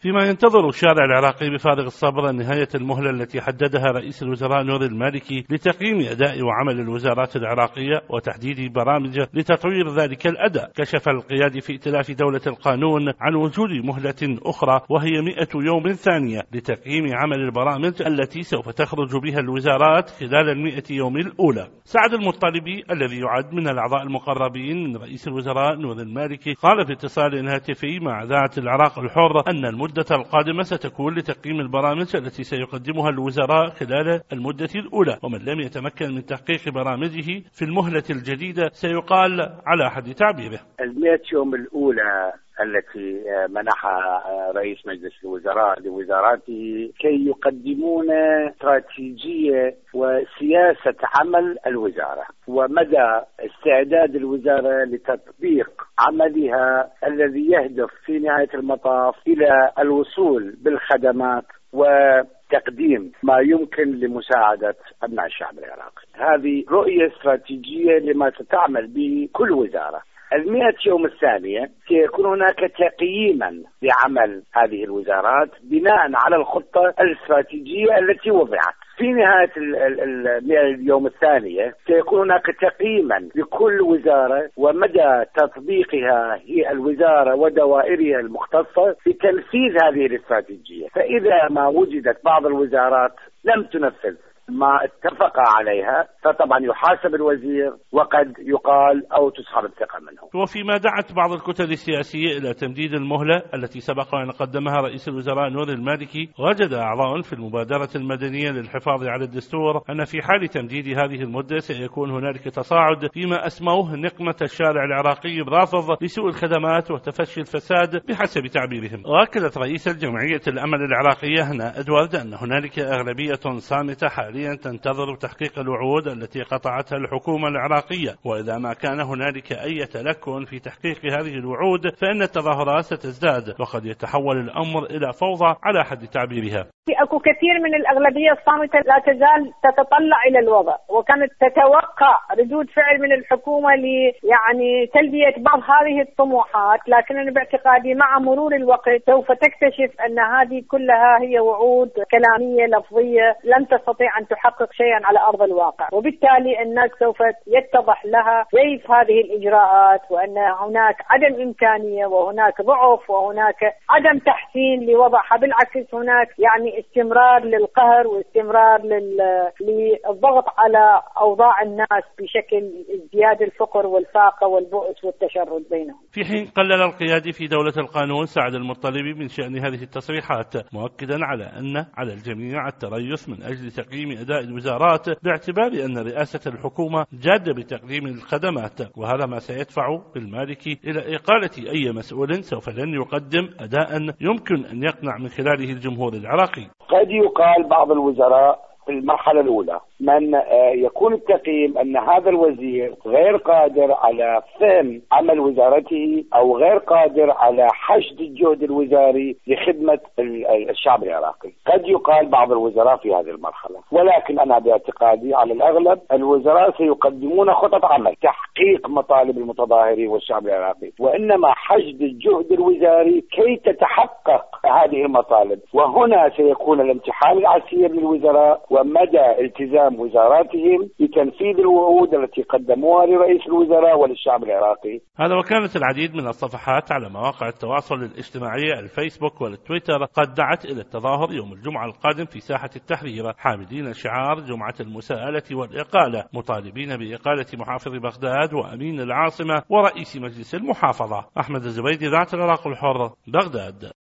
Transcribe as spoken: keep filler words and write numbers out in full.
فيما ينتظر الشارع العراقي بفارغ الصبر نهاية المهلة التي حددها رئيس الوزراء نور المالكي لتقييم أداء وعمل الوزارات العراقية وتحديد برامج لتطوير ذلك الأداء. كشف القيادي في ائتلاف دولة القانون عن وجود مهلة أخرى وهي مئة يوم ثانية لتقييم عمل البرامج التي سوف تخرج بها الوزارات خلال المئة يوم الأولى. سعد المطلبي الذي يعد من الأعضاء المقربين من رئيس الوزراء نور المالكي قال في اتصال هاتفي مع إذاعة العراق الحر أن المدة القادمة ستكون لتقييم البرامج التي سيقدمها الوزراء خلال المدة الأولى، ومن لم يتمكن من تحقيق برامجه في المهلة الجديدة سيقال على حد تعبيره. المئة يوم الأولى التي منحها رئيس مجلس الوزراء لوزاراته كي يقدمون استراتيجية وسياسة عمل الوزارة ومدى استعداد الوزارة لتطبيق عملها الذي يهدف في نهاية المطاف إلى الوصول بالخدمات وتقديم ما يمكن لمساعدة أبناء الشعب العراقي. هذه رؤية استراتيجية لما ستعمل به كل وزارة. المئة يوم الثانية سيكون هناك تقييما لعمل هذه الوزارات بناء على الخطة الاستراتيجية التي وضعت. في نهاية المئة يوم الثانية سيكون هناك تقييما لكل وزارة ومدى تطبيقها هي الوزارة ودوائرها المختصة في تنفيذ هذه الاستراتيجية. فإذا ما وجدت بعض الوزارات لم تنفذ ما اتفق عليها فطبعا يحاسب الوزير وقد يقال أو تسحب الثقة منه. وفيما دعت بعض الكتل السياسية إلى تمديد المهلة التي سبق أن قدمها رئيس الوزراء نور المالكي، وجد أعضاء في المبادرة المدنية للحفاظ على الدستور أن في حال تمديد هذه المدة سيكون هنالك تصاعد فيما أسموه نقمة الشارع العراقي برافض لسوء الخدمات وتفشي الفساد بحسب تعبيرهم. وأكدت رئيس الجمعية الأمل العراقية هنا أدوارد أن هنالك أغلبية صامتة حاليا تنتظر تحقيق الوعود التي قطعتها الحكومة العراقية، وإذا ما كان هنالك أي تلكن في تحقيق هذه الوعود فإن التظاهرات ستزداد وقد يتحول الأمر إلى فوضى على حد تعبيرها. أكو كثير من الأغلبية الصامتة لا تزال تتطلع إلى الوضع وكانت تتوقع ردود فعل من الحكومة ل يعني تلبية بعض هذه الطموحات، لكن أنا باعتقادي مع مرور الوقت سوف تكتشف أن هذه كلها هي وعود كلامية لفظية لن تستطيع أن تحقق شيئا على أرض الواقع، وبالتالي الناس سوف يتضح لها كيف هذه الإجراءات وأن هناك عدم إمكانية وهناك ضعف وهناك عدم تحسين لوضعها، بالعكس هناك يعني استمرار للقهر واستمرار للضغط على أوضاع الناس بشكل ازدياد الفقر والفاقة والبؤس والتشرد بينهم. في حين قلل القيادي في دولة القانون سعد المطلبي من شأن هذه التصريحات، مؤكدا على أن على الجميع التريث من أجل تقييم أداء الوزارات باعتبار أن رئاسة الحكومة جادة بتقديم الخدمات، وهذا ما سيدفع بالمالكي إلى إقالة أي مسؤول سوف لن يقدم أداء يمكن أن يقنع من خلاله الجمهور العراقي. قد يقال بعض الوزراء في المرحلة الأولى من يكون التقييم أن هذا الوزير غير قادر على فهم عمل وزارته أو غير قادر على حشد الجهد الوزاري لخدمة الشعب العراقي. قد يقال بعض الوزراء في هذه المرحلة، ولكن أنا باعتقادي على الأغلب الوزراء سيقدمون خطط عمل تحقيق مطالب المتظاهرين والشعب العراقي، وإنما حشد الجهد الوزاري كي تتحقق هذه المطالب. وهنا سيكون الامتحان العسير للوزراء ومدى التزام وزاراتهم بتنفيذ الوعود التي قدموها لرئيس الوزراء وللشعب العراقي. هذا وكانت العديد من الصفحات على مواقع التواصل الاجتماعي الفيسبوك والتويتر قد دعت إلى التظاهر يوم الجمعة القادم في ساحة التحرير حاملين شعار جمعة المساءلة والإقالة، مطالبين بإقالة محافظ بغداد وأمين العاصمة ورئيس مجلس المحافظة. أحمد الزبيدي، إذاعة العراق الحر، بغداد.